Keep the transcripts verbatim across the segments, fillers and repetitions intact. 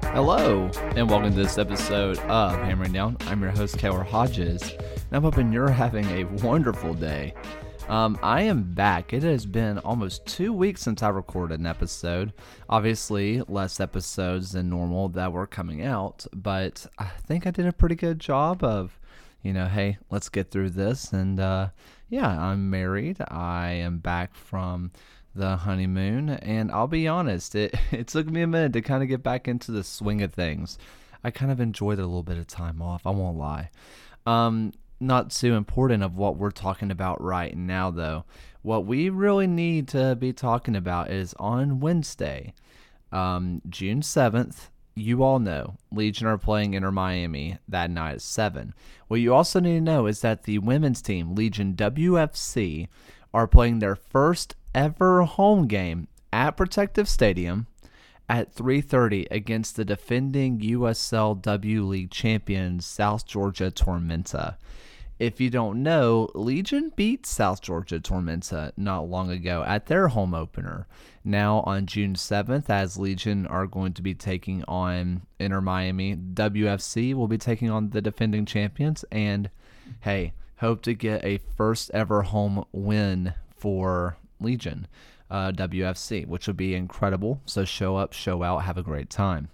Hello, and welcome to this episode of Hammering Down. I'm your host, Taylor Hodges, and I'm hoping you're having a wonderful day. Um, I am back. It has been almost two weeks since I recorded an episode. Obviously, less episodes than normal that were coming out, but I think I did a pretty good job of, you know, hey, let's get through this. And uh, yeah, I'm married. I am back from the honeymoon, and I'll be honest, it, it took me a minute to kind of get back into the swing of things. I kind of enjoyed a little bit of time off, I won't lie. Um, not too important of what we're talking about right now, though. What we really need to be talking about is on Wednesday, um, June seventh, you all know, Legion are playing Inter Miami that night at seven. What you also need to know is that the women's team, Legion W F C, are playing their first ever home game at Protective Stadium at three thirty against the defending U S L W League champions South Georgia Tormenta. If you don't know, Legion beat South Georgia Tormenta not long ago at their home opener. Now on June seventh, as Legion are going to be taking on Inter Miami, W F C will be taking on the defending champions, and hey, hope to get a first ever home win for Legion, uh, W F C, which would be incredible. So show up, show out, have a great time.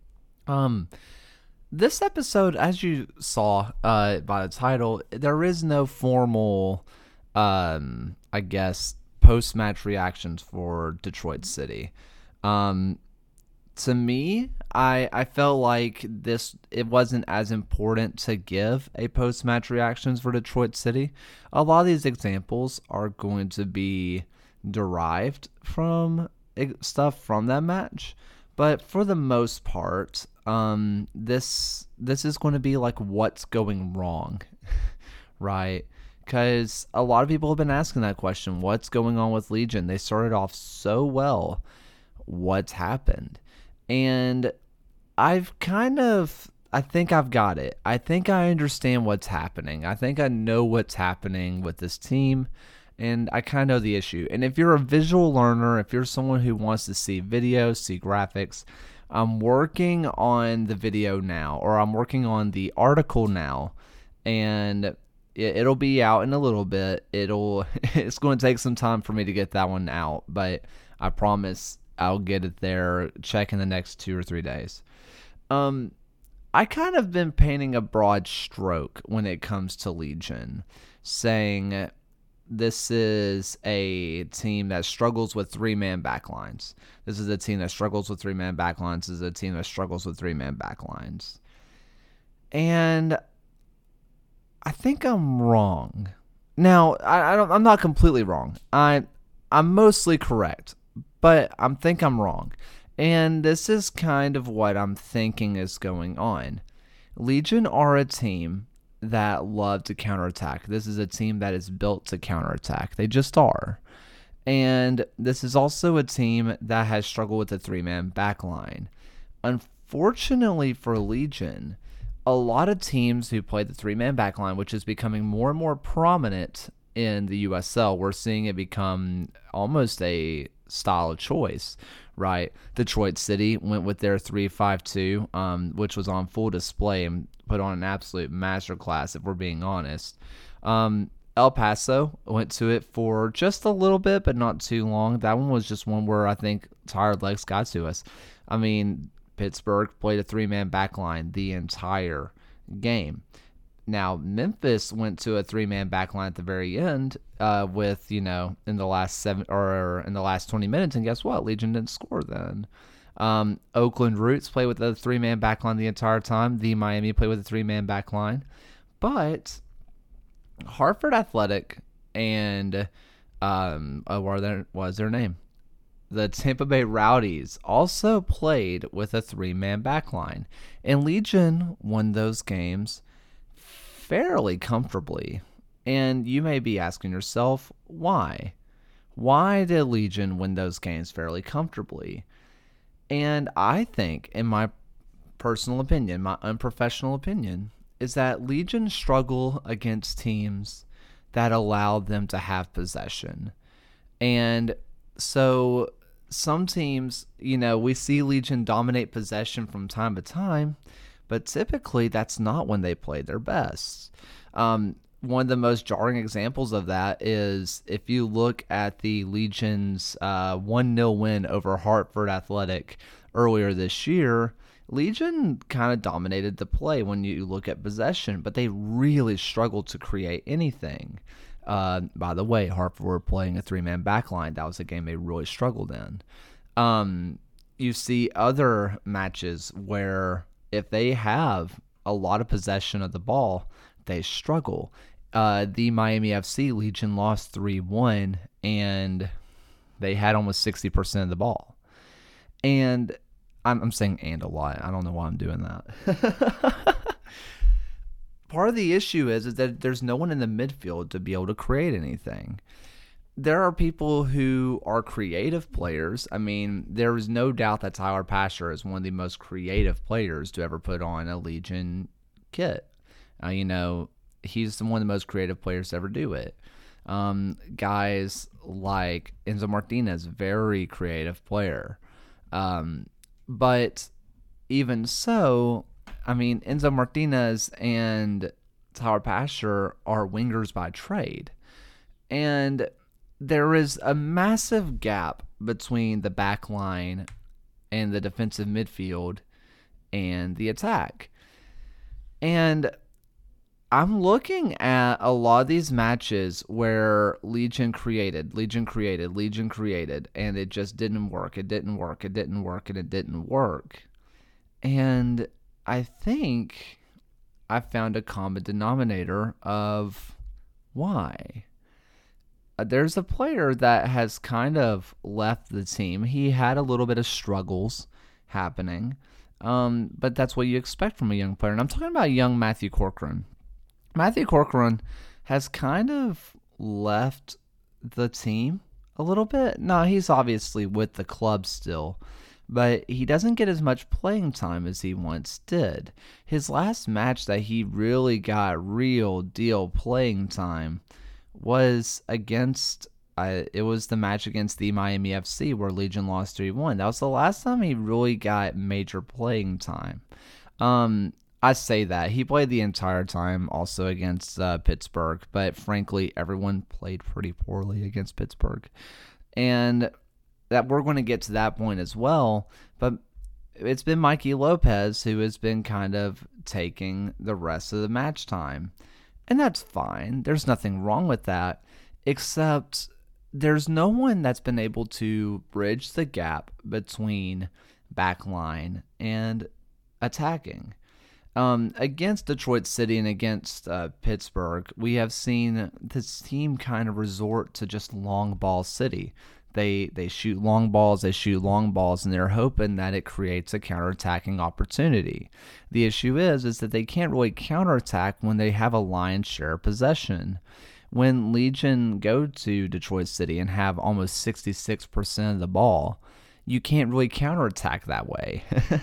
Um, this episode, as you saw uh, by the title, there is no formal, um, I guess, post-match reactions for Detroit City. Um, to me, I I felt like this it wasn't as important to give a post-match reactions for Detroit City. A lot of these examples are going to be derived from stuff from that match, but for the most part, um, this this is going to be like what's going wrong, right? Because a lot of people have been asking that question: what's going on with Legion? They started off so well. What's happened? And I've kind of, I think I've got it. I think I understand what's happening. I think I know what's happening with this team, and I kind of know the issue. And if you're a visual learner, if you're someone who wants to see videos, see graphics, I'm working on the video now, or I'm working on the article now, and it'll be out in a little bit. It'll, it's going to take some time for me to get that one out, but I promise I'll get it there, check in the next two or three days. Um, I kind of been painting a broad stroke when it comes to Legion, saying this is a team that struggles with three-man backlines. This is a team that struggles with three-man backlines. This is a team that struggles with three-man backlines. And I think I'm wrong. Now, I, I don't, I'm not completely wrong. I, I'm mostly correct. But I think I'm wrong. And this is kind of what I'm thinking is going on. Legion are a team that love to counterattack. This is a team that is built to counterattack. They just are. And this is also a team that has struggled with the three-man backline. Unfortunately for Legion, a lot of teams who play the three-man backline, which is becoming more and more prominent in the U S L, we're seeing it become almost a style of choice, right? Detroit City went with their three five two, um, which was on full display and put on an absolute masterclass, if we're being honest. Um, El Paso went to it for just a little bit, but not too long. That one was just one where I think tired legs got to us. I mean, Pittsburgh played a three-man backline the entire game. Now, Memphis went to a three-man backline at the very end uh, with, you know, in the last seven or in the last twenty minutes, and guess what? Legion didn't score then. Um, Oakland Roots played with a three-man backline the entire time. The Miami played with a three-man backline. But Hartford Athletic and um, oh, what, there, what was their name? The Tampa Bay Rowdies also played with a three-man backline. And Legion won those games fairly comfortably. And you may be asking yourself, why? Why did Legion win those games fairly comfortably? And I think, in my personal opinion, my unprofessional opinion, is that Legion struggle against teams that allow them to have possession. And so some teams, you know, we see Legion dominate possession from time to time, but typically that's not when they play their best. Um, one of the most jarring examples of that is if you look at the Legion's uh, one nil win over Hartford Athletic earlier this year. Legion kind of dominated the play when you look at possession, but they really struggled to create anything. Uh, by the way, Hartford were playing a three-man backline. That was a game they really struggled in. Um, you see other matches where if they have a lot of possession of the ball, they struggle. Uh, the Miami F C Legion lost three one, and they had almost sixty percent of the ball. And I'm, I'm saying and a lot. I don't know why I'm doing that. Part of the issue is, is that there's no one in the midfield to be able to create anything. There are people who are creative players. I mean, there is no doubt that Tyler Pasher is one of the most creative players to ever put on a Legion kit. Uh, you know, he's one of the most creative players to ever do it. Um, guys like Enzo Martinez, very creative player. Um, but even so, I mean, Enzo Martinez and Tyler Pasher are wingers by trade. And there is a massive gap between the back line and the defensive midfield and the attack. And I'm looking at a lot of these matches where Legion created, Legion created, Legion created, and it just didn't work. It didn't work. It didn't work, and it didn't work. And I think I found a common denominator of why. Uh, there's a player that has kind of left the team. He had a little bit of struggles happening, um, but that's what you expect from a young player. And I'm talking about young Matthew Corcoran. Matthew Corcoran has kind of left the team a little bit. No, he's obviously with the club still, but he doesn't get as much playing time as he once did. His last match that he really got real deal playing time was against, uh, it was the match against the Miami F C where Legion lost three one. That was the last time he really got major playing time. Um, I say that. He played the entire time also against uh, Pittsburgh, but frankly, everyone played pretty poorly against Pittsburgh. And that we're going to get to that point as well, but it's been Mikey Lopez who has been kind of taking the rest of the match time. And that's fine. There's nothing wrong with that, except there's no one that's been able to bridge the gap between backline and attacking. Um, against Detroit City and against uh, Pittsburgh, we have seen this team kind of resort to just long ball city. They they shoot long balls, they shoot long balls, and they're hoping that it creates a counterattacking opportunity. The issue is, is that they can't really counterattack when they have a lion's share of possession. When Legion go to Detroit City and have almost sixty-six percent of the ball, you can't really counterattack that way.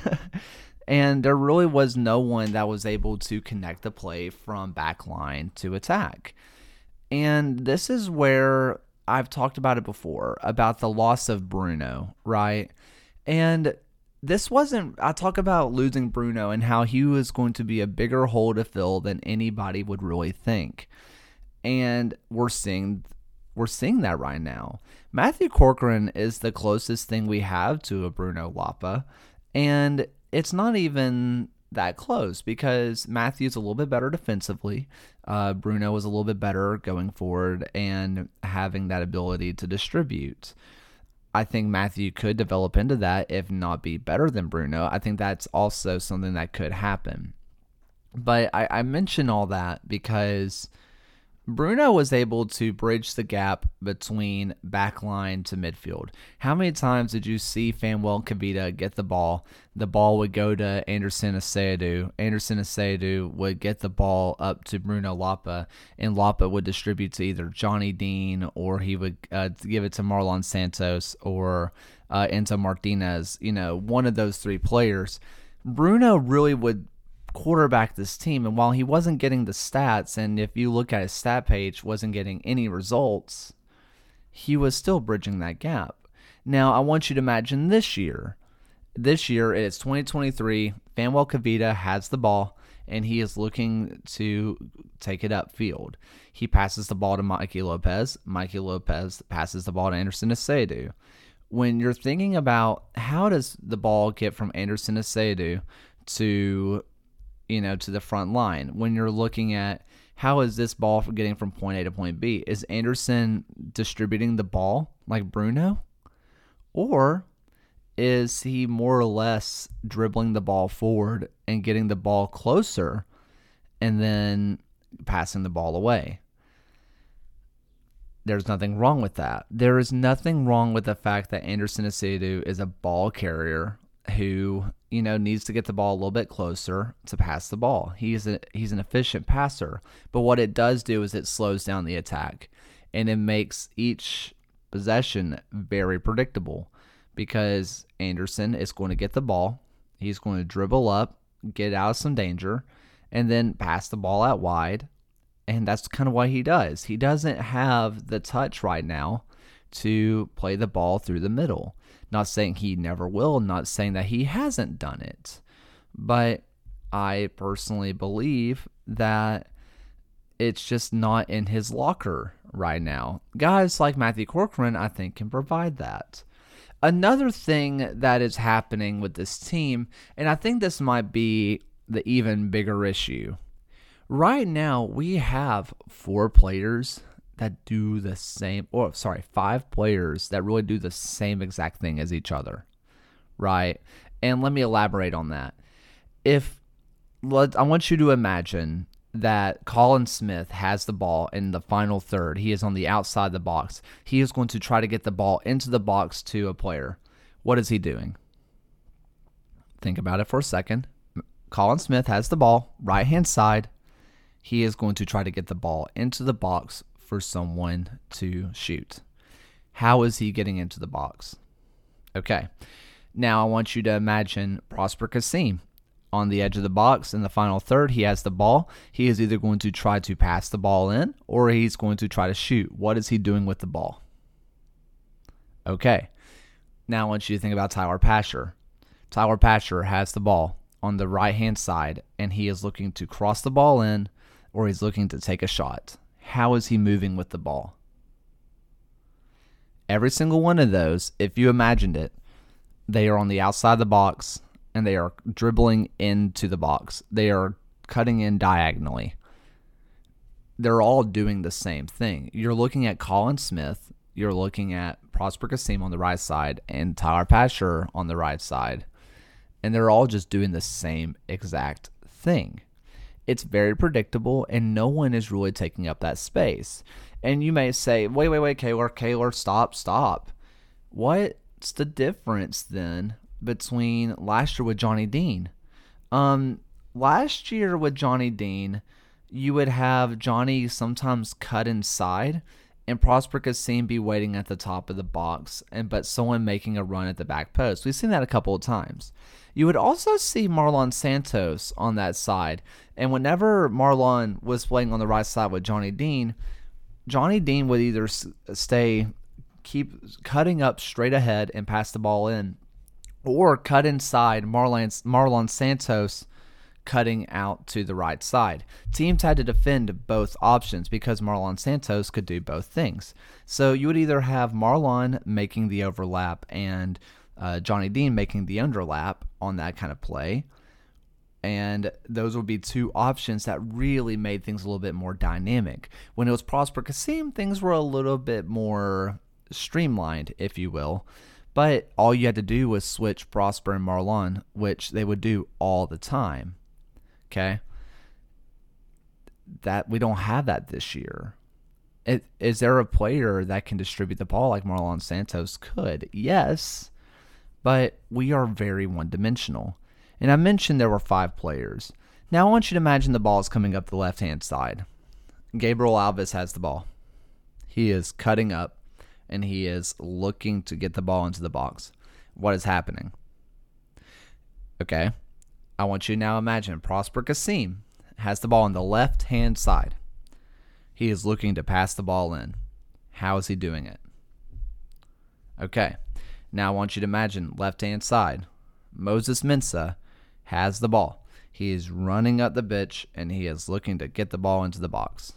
And there really was no one that was able to connect the play from backline to attack. And this is where I've talked about it before, about the loss of Bruno, right? And this wasn't, I talk about losing Bruno and how he was going to be a bigger hole to fill than anybody would really think. And we're seeing we're seeing that right now. Matthew Corcoran is the closest thing we have to a Bruno Lapa. And it's not even that close because Matthew's a little bit better defensively. Uh, Bruno was a little bit better going forward and having that ability to distribute. I think Matthew could develop into that, if not be better than Bruno. I think that's also something that could happen. But I, I mention all that because Bruno was able to bridge the gap between backline to midfield. How many times did you see Fanuel Kavita get the ball? The ball would go to Anderson Asiedu. Anderson Asiedu would get the ball up to Bruno Lapa, and Lapa would distribute to either Johnny Dean or he would uh, give it to Marlon Santos or uh, Enzo Martinez. You know, one of those three players. Bruno really would quarterback this team, and while he wasn't getting the stats, and if you look at his stat page, wasn't getting any results, he was still bridging that gap. Now, I want you to imagine this year. This year, it's twenty twenty-three. Fanuel Kavita has the ball, and he is looking to take it upfield. He passes the ball to Mikey Lopez. Mikey Lopez passes the ball to Anderson Asiedu. When you're thinking about how does the ball get from Anderson Asiedu to, you know, to the front line, when you're looking at how is this ball getting from point A to point B, is Anderson distributing the ball like Bruno? Or is he more or less dribbling the ball forward and getting the ball closer and then passing the ball away? There's nothing wrong with that. There is nothing wrong with the fact that Anderson Asiedu is a ball carrier who, you know, needs to get the ball a little bit closer to pass the ball. He's a, he's an efficient passer, but what it does do is it slows down the attack, and it makes each possession very predictable because Anderson is going to get the ball. He's going to dribble up, get out of some danger, and then pass the ball out wide. And that's kind of what he does. He doesn't have the touch right now to play the ball through the middle. Not saying he never will, not saying that he hasn't done it. But I personally believe that it's just not in his locker right now. Guys like Matthew Corcoran, I think, can provide that. Another thing that is happening with this team, and I think this might be the even bigger issue. Right now, we have four players that do the same, or sorry, five players that really do the same exact thing as each other, right? And let me elaborate on that. If let, I want you to imagine that Colin Smith has the ball in the final third. He is on the outside of the box. He is going to try to get the ball into the box to a player. What is he doing? Think about it for a second. Colin Smith has the ball, right-hand side. He is going to try to get the ball into the box for someone to shoot. How is he getting into the box? Okay. Now I want you to imagine Prosper Kasim on the edge of the box in the final third. He has the ball. He is either going to try to pass the ball in or he's going to try to shoot. What is he doing with the ball? Okay. Now I want you to think about Tyler Pasher. Tyler Pasher has the ball on the right-hand side, and he is looking to cross the ball in or he's looking to take a shot. How is he moving with the ball? Every single one of those, if you imagined it, they are on the outside of the box, and they are dribbling into the box. They are cutting in diagonally. They're all doing the same thing. You're looking at Colin Smith. You're looking at Prosper Kasim on the right side and Tyler Pasher on the right side. And they're all just doing the same exact thing. It's very predictable, and no one is really taking up that space. And you may say, wait, wait, wait, Kaylor, Kaylor, stop, stop. What's the difference then between last year with Johnny Dean? Um, last year with Johnny Dean, you would have Johnny sometimes cut inside and Prosper Kasim be waiting at the top of the box, and but someone making a run at the back post. We've seen that a couple of times. You would also see Marlon Santos on that side, and whenever Marlon was playing on the right side with Johnny Dean, Johnny Dean would either stay, keep cutting up straight ahead and pass the ball in, or cut inside, Marlon, Marlon Santos cutting out to the right side. Teams had to defend both options because Marlon Santos could do both things. So you would either have Marlon making the overlap and uh, Johnny Dean making the underlap on that kind of play, and those would be two options that really made things a little bit more dynamic. When it was Prosper Kasim, things were a little bit more streamlined, if you will. But all you had to do was switch Prosper and Marlon, which they would do all the time. Okay? That we don't have that this year. It, is there a player that can distribute the ball like Marlon Santos could? Yes, but we are very one-dimensional. And I mentioned there were five players. Now I want you to imagine the ball is coming up the left-hand side. Gabriel Alves has the ball. He is cutting up, and he is looking to get the ball into the box. What is happening? Okay. I want you to now imagine Prosper Kasim has the ball on the left-hand side. He is looking to pass the ball in. How is he doing it? Okay. Now I want you to imagine left-hand side. Moses Mensah has the ball. He is running up the pitch, and he is looking to get the ball into the box.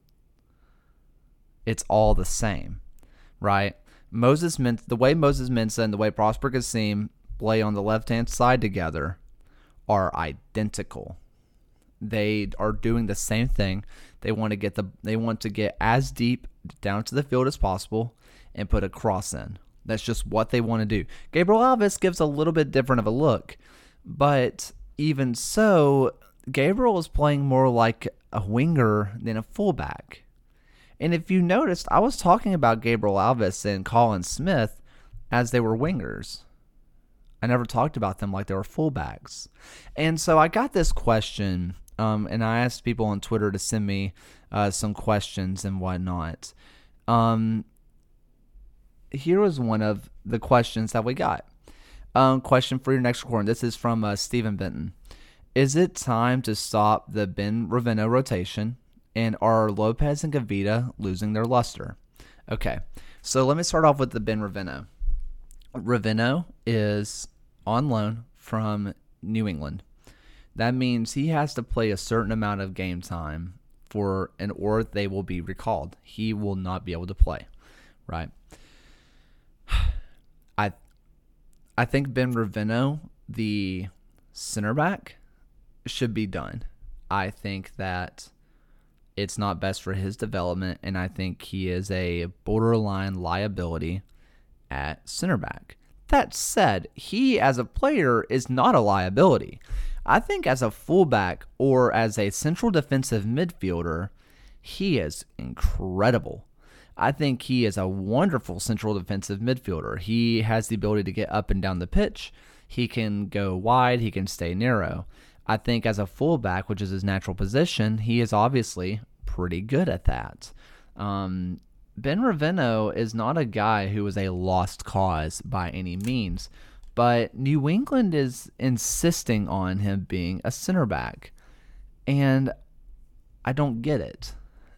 It's all the same, right? Moses Mensah, the way Moses Mensah and the way Prosper Kasim play on the left-hand side together are identical. They are doing the same thing. They want to get the they want to get as deep down to the field as possible and put a cross in. That's just what they want to do. Gabriel Alves gives a little bit different of a look, but even so, Gabriel is playing more like a winger than a fullback. And if you noticed, I was talking about Gabriel Alves and Colin Smith as they were wingers. I never talked about them like they were fullbacks. And so I got this question, um, and I asked people on Twitter to send me uh, some questions and whatnot. Um, here was one of the questions that we got. Um, question for your next recording. This is from uh, Stephen Benton. Is it time to stop the Ben Ravino rotation? And are Lopez and Gavita losing their luster? Okay, so let me start off with the Ben Ravino. Ravino is on loan from New England. That means he has to play a certain amount of game time for, and or they will be recalled. He will not be able to play, right? I, I think Ben Ravino, the center back, should be done. I think that it's not best for his development, and I think he is a borderline liability at center back. That said, he as a player is not a liability. I think as a fullback or as a central defensive midfielder, he is incredible. I think he is a wonderful central defensive midfielder. He has the ability to get up and down the pitch. He can go wide. He can stay narrow. I think as a fullback, which is his natural position, he is obviously pretty good at that. Um, Ben Ravino is not a guy who is a lost cause by any means, but New England is insisting on him being a center back, and I don't get it.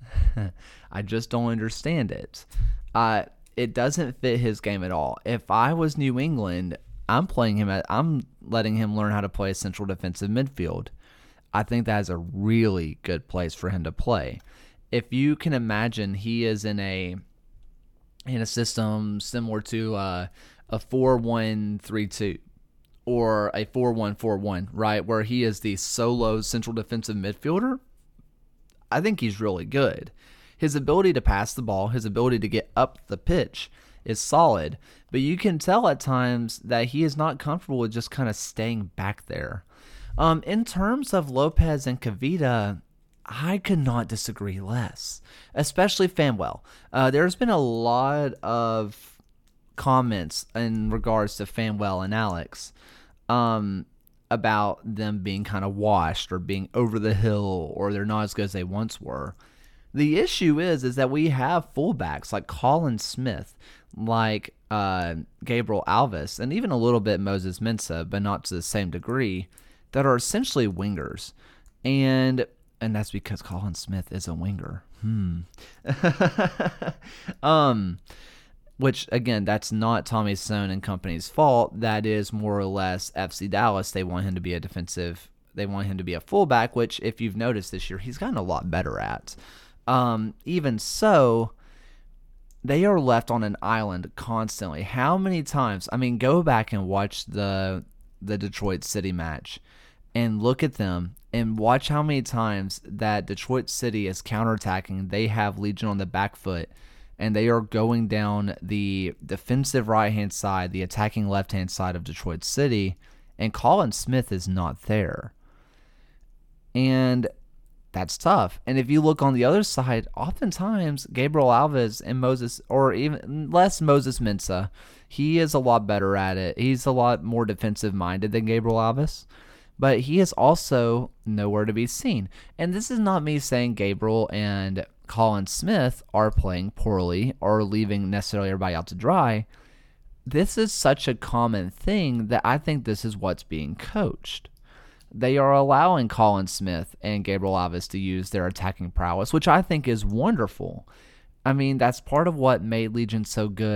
I just don't understand it. Uh, it doesn't fit his game at all. If I was New England, I'm playing him at, I'm letting him learn how to play a central defensive midfield. I think that is a really good place for him to play. If you can imagine, he is in a in a system similar to uh, a four one three two or a four one four one, right, where he is the solo central defensive midfielder. I think he's really good. His ability to pass the ball, his ability to get up the pitch is solid, but you can tell at times that he is not comfortable with just kind of staying back there. Um, in terms of Lopez and Kavita, I could not disagree less, especially Fanwell. Uh, there's been a lot of comments in regards to Fanwell and Alex um, about them being kind of washed or being over the hill, or they're not as good as they once were. The issue is, is that we have fullbacks like Colin Smith, like uh, Gabriel Alves, and even a little bit Moses Mensah, but not to the same degree, that are essentially wingers. And and that's because Colin Smith is a winger. Hmm. um, which, again, that's not Tommy Sohn and company's fault. That is more or less F C Dallas. They want him to be a defensive, they want him to be a fullback, which, if you've noticed this year, he's gotten a lot better at. Um, even so, they are left on an island constantly. How many times? I mean, go back and watch the the Detroit City match and look at them and watch how many times that Detroit City is counterattacking. They have Legion on the back foot, and they are going down the defensive right-hand side, the attacking left-hand side of Detroit City, and Colin Smith is not there. And that's tough. And if you look on the other side, oftentimes Gabriel Alves and Moses, or even less Moses Mensah, he is a lot better at it. He's a lot more defensive-minded than Gabriel Alves, but he is also nowhere to be seen. And this is not me saying Gabriel and Colin Smith are playing poorly or leaving necessarily everybody out to dry. This is such a common thing that I think this is what's being coached. They are allowing Colin Smith and Gabriel Alves to use their attacking prowess, which I think is wonderful. I mean, that's part of what made Legion so good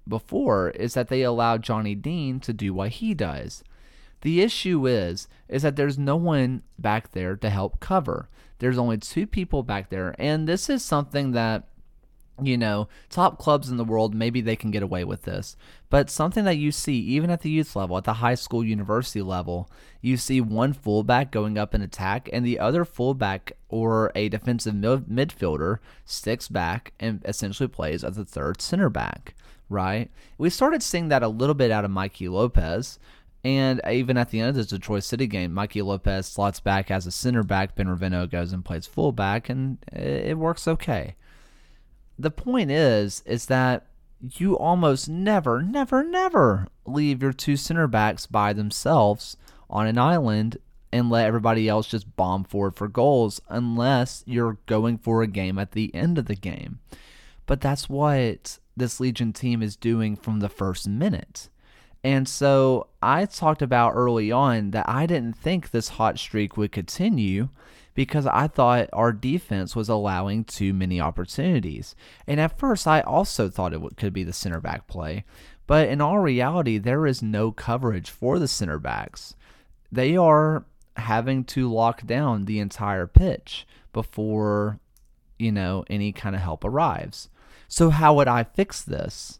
before is that they allowed Johnny Dean to do what he does. The issue is, is that there's no one back there to help cover. There's only two people back there, and this is something that, you know, top clubs in the world, maybe they can get away with this. But something that you see, even at the youth level, at the high school, university level, you see one fullback going up in attack, and the other fullback or a defensive midfielder sticks back and essentially plays as a third center back, right? We started seeing that a little bit out of Mikey Lopez. And even at the end of the Detroit City game, Mikey Lopez slots back as a center back. Ben Ravino goes and plays fullback, and it works okay. The point is, is that you almost never, never, never leave your two center backs by themselves on an island and let everybody else just bomb forward for goals unless you're going for a game at the end of the game. But that's what this Legion team is doing from the first minute. And so I talked about early on that I didn't think this hot streak would continue because I thought our defense was allowing too many opportunities. And at first, I also thought it could be the center back play. But in all reality, there is no coverage for the center backs. They are having to lock down the entire pitch before, you know, any kind of help arrives. So how would I fix this?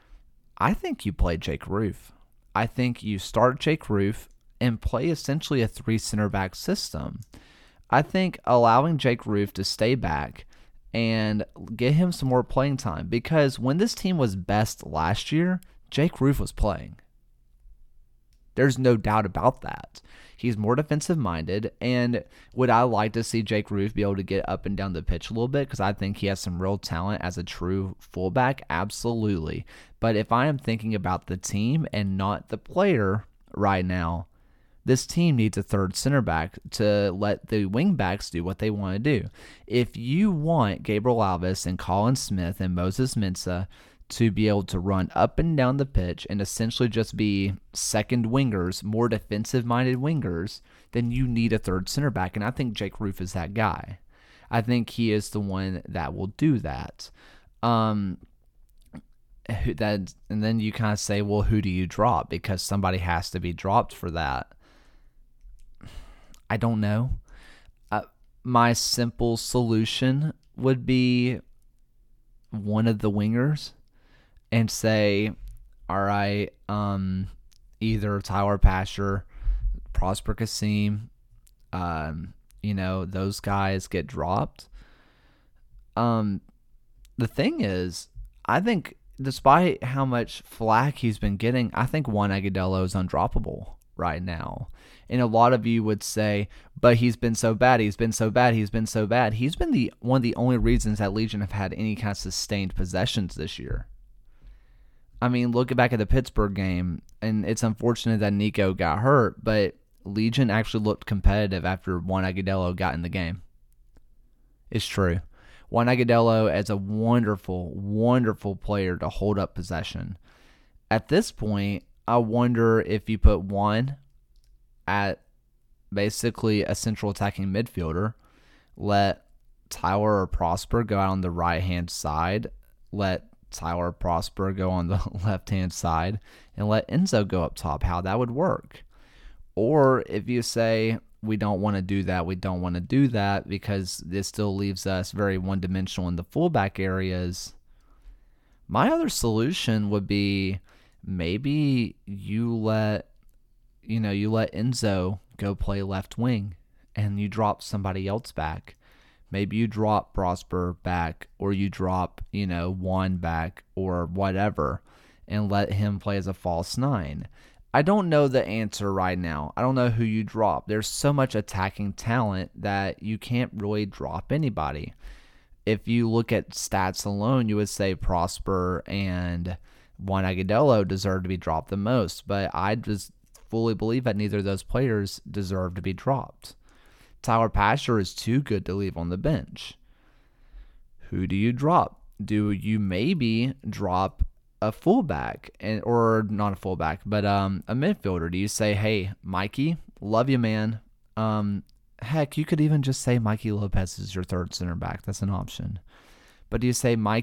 I think you play Jake Roof. I think you start Jake Roof and play essentially a three center back system. I think allowing Jake Roof to stay back and get him some more playing time, because when this team was best last year, Jake Roof was playing. There's no doubt about that. He's more defensive minded, and would I like to see Jake Roof be able to get up and down the pitch a little bit because I think he has some real talent as a true fullback? Absolutely. But if I am thinking about the team and not the player right now, this team needs a third center back to let the wing backs do what they want to do. If you want Gabriel Alves and Colin Smith and Moses Mensah to be able to run up and down the pitch and essentially just be second wingers, more defensive-minded wingers, then you need a third center back, and I think Jake Roof is that guy. I think he is the one that will do that. Um, that and then you kind of say, well, who do you drop? Because somebody has to be dropped for that. I don't know. Uh, my simple solution would be one of the wingers and say, all right, um, either Tyler Pasher, Prosper Kasim, um, you know, those guys get dropped. Um, the thing is, I think despite how much flack he's been getting, I think Juan Agudelo is undroppable right now. And a lot of you would say, but he's been so bad, he's been so bad, he's been so bad. He's been the one of the only reasons that Legion have had any kind of sustained possessions this year. I mean, look back at the Pittsburgh game, and it's unfortunate that Nico got hurt, but Legion actually looked competitive after Juan Agudelo got in the game. It's true. Juan Agudelo is a wonderful, wonderful player to hold up possession. At this point, I wonder if you put Juan at basically a central attacking midfielder, let Tyler or Prosper go out on the right-hand side, let Tyler or Prosper go on the left-hand side, and let Enzo go up top, how that would work. Or if you say, we don't want to do that, we don't want to do that because this still leaves us very one-dimensional in the fullback areas, my other solution would be maybe you let you know, you let Enzo go play left wing and you drop somebody else back. Maybe you drop Prosper back, or you drop, you know, Juan back or whatever and let him play as a false nine. I don't know the answer right now. I don't know who you drop. There's so much attacking talent that you can't really drop anybody. If you look at stats alone, you would say Prosper and Juan Agudelo deserve to be dropped the most, but I just fully believe that neither of those players deserve to be dropped. Tyler Pasher is too good to leave on the bench. Who do you drop? Do you maybe drop a fullback, and or not a fullback, but um, a midfielder? Do you say, hey, Mikey, love you, man. Um, heck, you could even just say Mikey Lopez is your third center back. That's an option. But do you say, Mikey,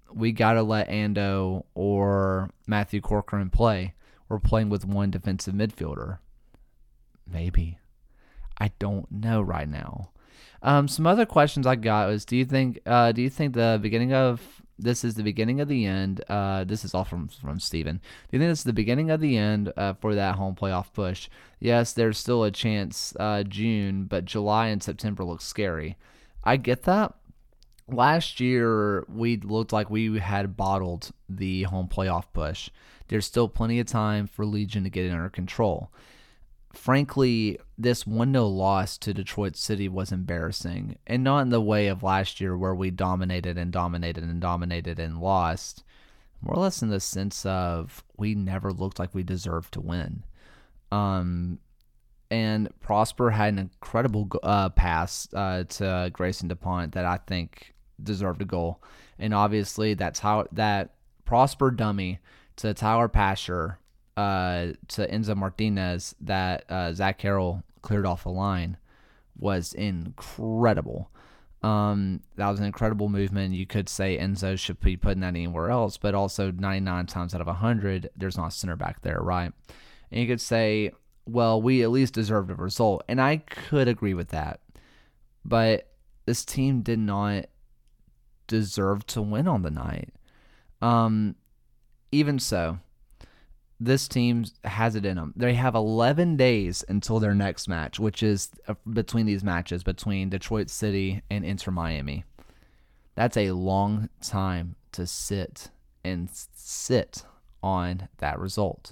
we got to let Ando or Matthew Corcoran play. We're playing with one defensive midfielder. Maybe. I don't know right now. Um, some other questions I got was, do you think uh, do you think the beginning of this is the beginning of the end? Uh, this is all from from Steven. Do you think this is the beginning of the end uh, for that home playoff push? Yes, there's still a chance uh, June, but July and September look scary. I get that. Last year, we looked like we had bottled the home playoff push. There's still plenty of time for Legion to get it under control. Frankly, this one nil loss to Detroit City was embarrassing, and not in the way of last year where we dominated and dominated and dominated and lost, more or less in the sense of we never looked like we deserved to win. Um, and Prosper had an incredible uh, pass uh, to Grayson DuPont that I think deserved a goal, and obviously that's how that Prosper dummy to Tyler Pasher uh, to Enzo Martinez that uh, Zach Carroll cleared off the line was incredible. Um, that was an incredible movement. You could say Enzo should be putting that anywhere else, but also ninety-nine times out of one hundred, there's not a center back there, right? And you could say, well, we at least deserved a result, and I could agree with that. But this team did not deserve to win on the night. Um, even so, this team has it in them. They have eleven days until their next match, which is between these matches, between Detroit City and Inter Miami. That's a long time to sit and sit on that result.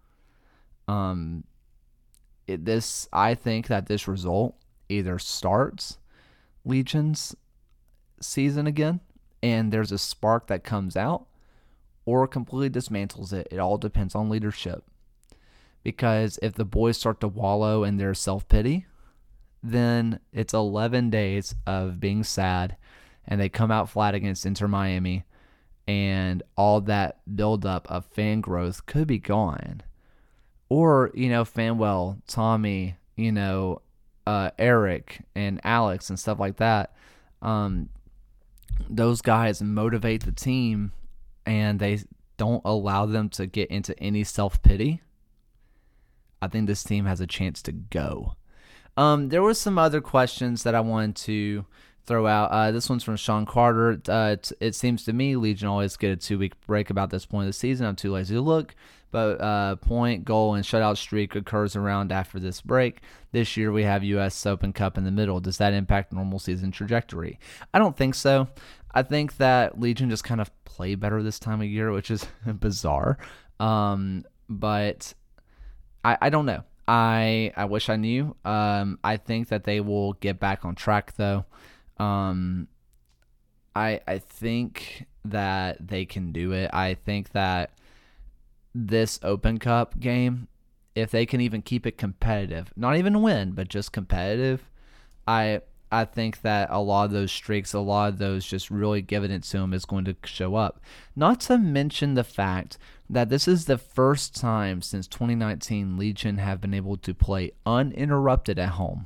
Um, it, this I think that this result either starts Legion's season again, and there's a spark that comes out, or completely dismantles it. It all depends on leadership. Because if the boys start to wallow in their self-pity, then it's eleven days of being sad, and they come out flat against Inter Miami, and all that buildup of fan growth could be gone. Or, you know, Fanwell, Tommy, you know, uh, Eric, and Alex, and stuff like that, um, those guys motivate the team, and they don't allow them to get into any self-pity. I think this team has a chance to go. Um, there were some other questions that I wanted to throw out. Uh, this one's from Sean Carter. Uh, it, it seems to me Legion always get a two-week break about this point of the season. I'm too lazy to look, but uh, point, goal, and shutout streak occurs around after this break. This year we have U S Open Cup in the middle. Does that impact normal season trajectory? I don't think so. I think that Legion just kind of play better this time of year, which is bizarre. Um, but I, I don't know. I I wish I knew. Um, I think that they will get back on track, though. Um, I I think that they can do it. I think that this Open Cup game, if they can even keep it competitive, not even win, but just competitive, I I think that a lot of those streaks, a lot of those just really giving it to them is going to show up. Not to mention the fact that this is the first time since twenty nineteen Legion have been able to play uninterrupted at home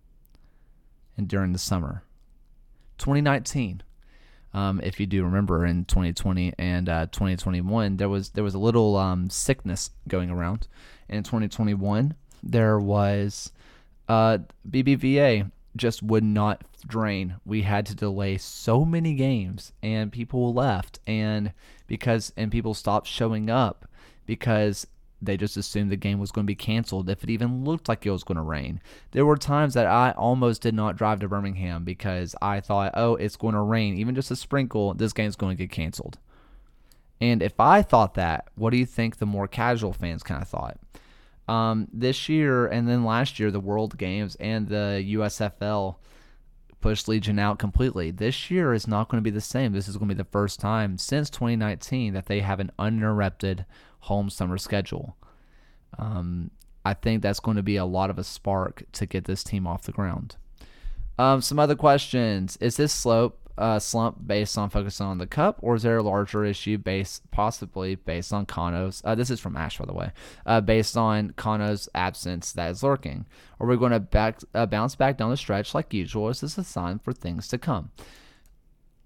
and during the summer. twenty nineteen. Um, if you do remember, in twenty twenty and uh, twenty twenty-one, there was there was a little um, sickness going around. And in twenty twenty-one, there was uh, B B V A just would not drain. We had to delay so many games, and people left, and because and people stopped showing up because they just assumed the game was going to be canceled if it even looked like it was going to rain. There were times that I almost did not drive to Birmingham because I thought, oh, it's going to rain. Even just a sprinkle, this game's going to get canceled. And if I thought that, what do you think the more casual fans kind of thought? Um, this year and then last year, the World Games and the U S F L pushed Legion out completely. This year is not going to be the same. This is going to be the first time since twenty nineteen that they have an uninterrupted home summer schedule. Um, I think that's going to be a lot of a spark to get this team off the ground. Um, some other questions. Is this slope uh, slump based on focusing on the cup, or is there a larger issue based possibly based on Kano's? Uh, this is from Ash, by the way. Uh, based on Kano's absence that is lurking. Are we going to back uh, bounce back down the stretch like usual? Or is this a sign for things to come?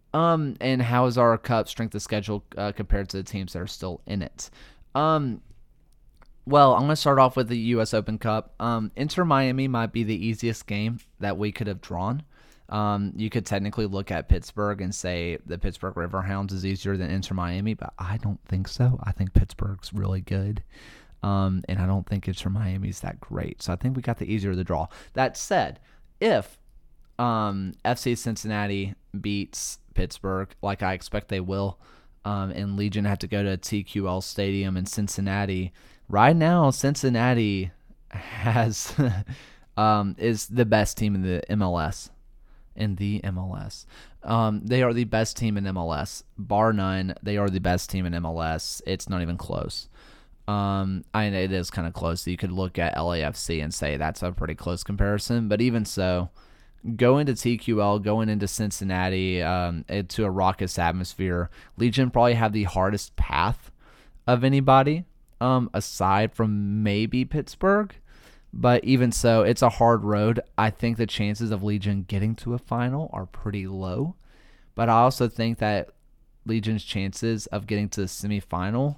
Um, and how is our cup strength of schedule uh, compared to the teams that are still in it? Um, well, I'm going to start off with the U S Open Cup. Um, Inter Miami might be the easiest game that we could have drawn. Um, you could technically look at Pittsburgh and say the Pittsburgh Riverhounds is easier than Inter Miami, but I don't think so. I think Pittsburgh's really good. Um, and I don't think Inter Miami's that great. So I think we got the easier of the draw. That said, if um, F C Cincinnati beats Pittsburgh, like I expect they will, um, and Legion have to go to T Q L Stadium in Cincinnati, right now Cincinnati has um, is the best team in the M L S. In the M L S. Um, they are the best team in M L S. Bar none, they are the best team in M L S. It's not even close. Um, I mean, it is kind of close. You could look at L A F C and say that's a pretty close comparison. But even so, going to T Q L, going into Cincinnati, um, into a raucous atmosphere, Legion probably have the hardest path of anybody, um, aside from maybe Pittsburgh. But even so, it's a hard road. I think the chances of Legion getting to a final are pretty low. But I also think that Legion's chances of getting to the semifinal,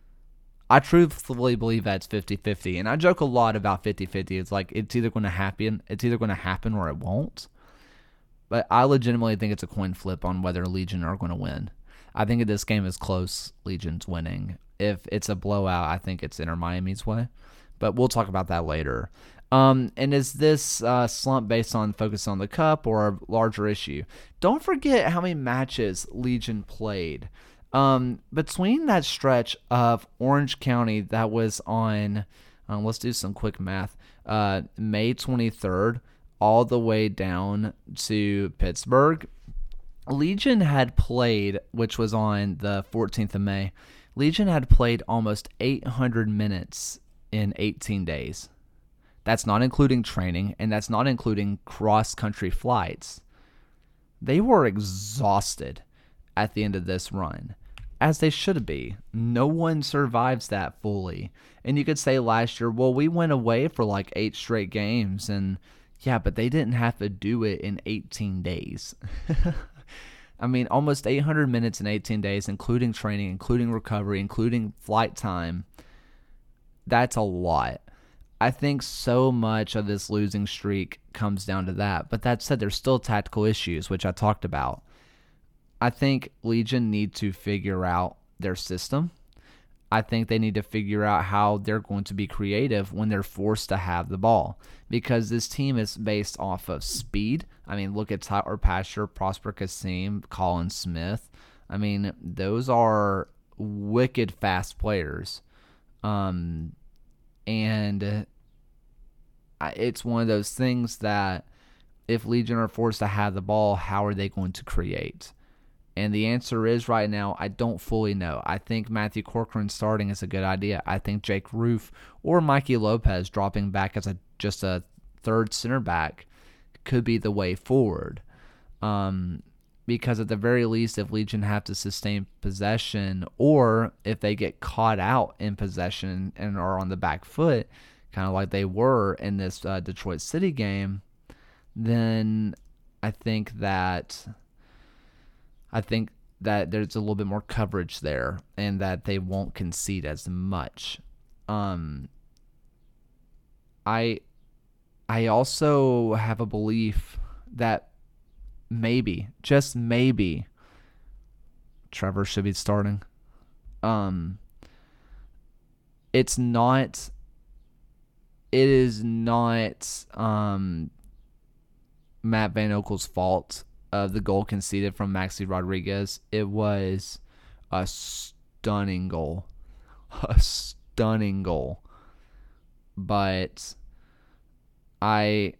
I truthfully believe that's fifty-fifty. And I joke a lot about fifty-fifty. It's like it's either going to happen, it's either going to happen or it won't. But I legitimately think it's a coin flip on whether Legion are going to win. I think if this game is close, Legion's winning. If it's a blowout, I think it's Inter Miami's way. But we'll talk about that later. Um, and is this uh, slump based on focus on the cup or a larger issue? Don't forget how many matches Legion played. Um, between that stretch of Orange County that was on, um, let's do some quick math, uh, May twenty-third all the way down to Pittsburgh, Legion had played, which was on the fourteenth of May, Legion had played almost eight hundred minutes in eighteen days. That's not including training, and that's not including cross-country flights. They were exhausted at the end of this run, as they should be. No one survives that fully. And you could say last year, well, we went away for like eight straight games, and yeah, but they didn't have to do it in eighteen days. I mean, almost eight hundred minutes in eighteen days, including training, including recovery, including flight time. That's a lot. I think so much of this losing streak comes down to that. But that said, there's still tactical issues, which I talked about. I think Legion need to figure out their system. I think they need to figure out how they're going to be creative when they're forced to have the ball. Because this team is based off of speed. I mean, look at Tyler Pasher, Prosper Kasim, Colin Smith. I mean, those are wicked fast players. Um, and it's one of those things that if Legion are forced to have the ball, how are they going to create? And the answer is right now, I don't fully know. I think Matthew Corcoran starting is a good idea. I think Jake Roof or Mikey Lopez dropping back as a just a third center back could be the way forward. Um, because at the very least, if Legion have to sustain possession, or if they get caught out in possession and are on the back foot, kind of like they were in this uh, Detroit City game, then I think that I think that there's a little bit more coverage there, and that they won't concede as much. Um, I I also have a belief that maybe, just maybe, Trevor should be starting. Um, it's not. It is not um, Matt Van Okel's fault of the goal conceded from Maxi Rodriguez. It was a stunning goal, a stunning goal. But I,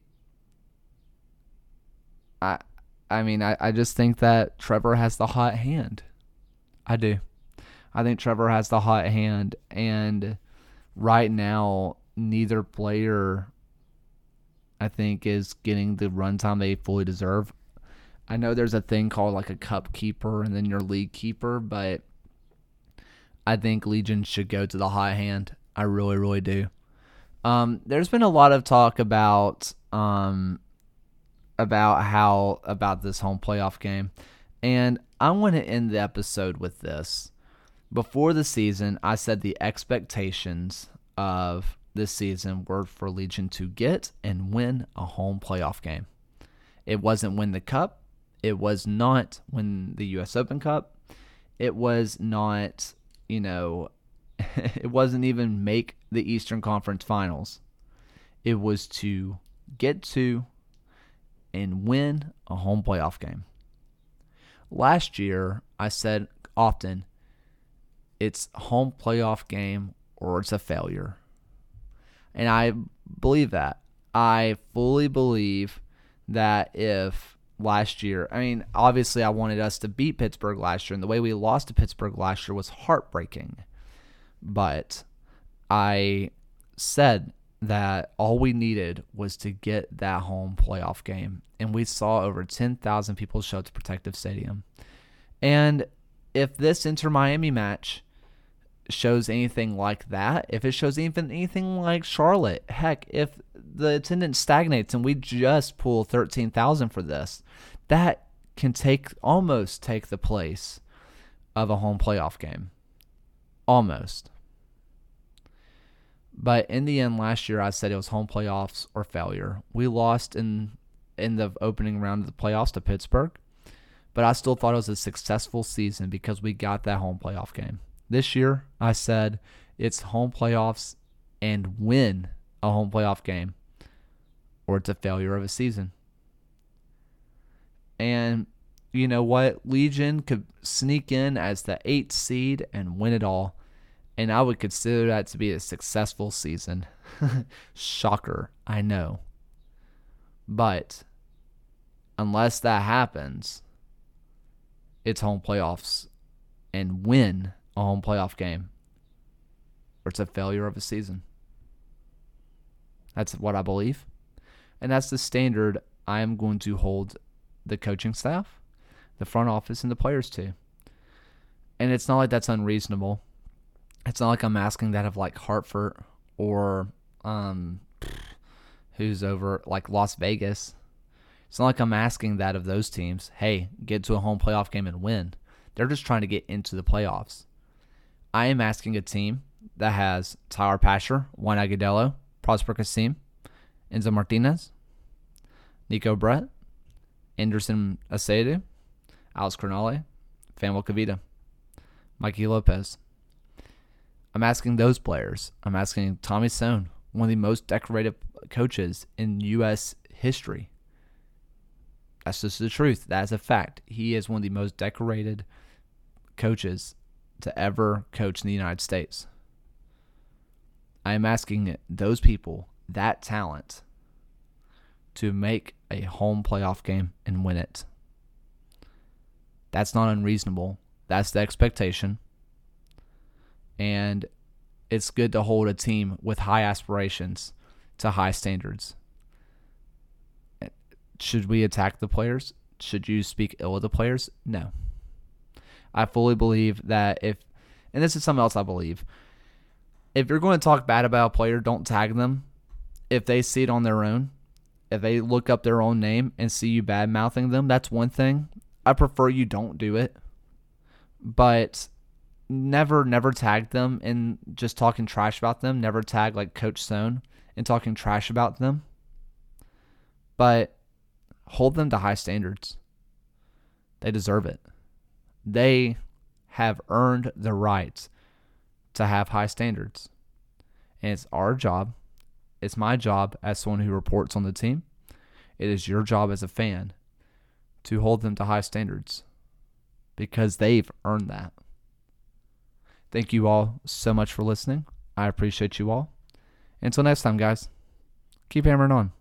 I. I mean, I, I just think that Trevor has the hot hand. I do. I think Trevor has the hot hand, and right now, neither player, I think, is getting the runtime they fully deserve. I know there's a thing called like a cup keeper and then your league keeper, but I think Legion should go to the hot hand. I really, really do. Um, there's been a lot of talk about um, about how about this home playoff game, And I want to end the episode with this. Before the season, I said the expectations of this season were for Legion to get and win a home playoff game. It wasn't win the Cup. It was not win the U S Open Cup. It was not, you know, it wasn't even make the Eastern Conference Finals. It was to get to and win a home playoff game. Last year, I said often, it's home playoff game or it's a failure. And I believe that. I fully believe that if last year, I mean, obviously I wanted us to beat Pittsburgh last year, and the way we lost to Pittsburgh last year was heartbreaking. But I said that all we needed was to get that home playoff game. And we saw over ten thousand people show up to Protective Stadium. And if this Inter Miami match shows anything like that, if it shows even anything like Charlotte, heck, if the attendance stagnates and we just pull thirteen thousand for this, that can take almost take the place of a home playoff game. Almost. But in the end, last year I said it was home playoffs or failure. We lost in in the opening round of the playoffs to Pittsburgh, but I still thought it was a successful season because we got that home playoff game. This year, I said it's home playoffs and win a home playoff game, or it's a failure of a season. And you know what? Legion could sneak in as the eighth seed and win it all. And I would consider that to be a successful season. Shocker, I know. But unless that happens, it's home playoffs and win a home playoff game, or it's a failure of a season. That's what I believe. And that's the standard I am going to hold the coaching staff, the front office, and the players to. And it's not like that's unreasonable. It's not like I'm asking that of like Hartford or um, who's over like Las Vegas. It's not like I'm asking that of those teams. Hey, get to a home playoff game and win. They're just trying to get into the playoffs. I am asking a team that has Tyler Pasher, Juan Agudelo, Prosper Kasim, Enzo Martinez, Nico Brett, Anderson Acedu, Alex Cronale, Fanuel Kavita, Mikey Lopez. I'm asking those players. I'm asking Tommy Sohn, one of the most decorated coaches in U S history. That's just the truth. That is a fact. He is one of the most decorated coaches to ever coach in the United States. I am asking those people, that talent, to make a home playoff game and win it. That's not unreasonable. That's the expectation. And it's good to hold a team with high aspirations to high standards. Should we attack the players? Should you speak ill of the players? No. I fully believe that if, and this is something else I believe, if you're going to talk bad about a player, don't tag them. If they see it on their own, if they look up their own name and see you bad-mouthing them, that's one thing. I prefer you don't do it. But never, never tag them in just talking trash about them. Never tag like Coach Sohn and talking trash about them. But hold them to high standards. They deserve it. They have earned the right to have high standards. And it's our job. It's my job as someone who reports on the team. It is your job as a fan to hold them to high standards because they've earned that. Thank you all so much for listening. I appreciate you all. Until next time, guys, keep hammering on.